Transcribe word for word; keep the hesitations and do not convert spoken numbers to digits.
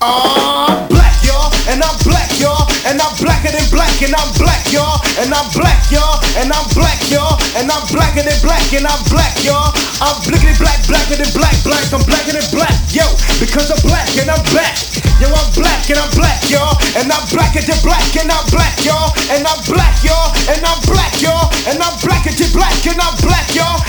I'm black, y'all, and I'm black, y'all, and I'm blacker than black, and I'm black, y'all, and I'm black, y'all, and I'm black, y'all, and I'm blacker than black, and I'm black, y'all. I'm blickety black, blacker than black, black, I'm blacker than black, yo, because I'm black and I'm back. Yo, I'm black and I'm black, y'all, and I'm blacker than black, and I'm black, y'all, and I'm black, y'all, and I'm black, y'all, and I'm blacker than black, and I'm black, y'all,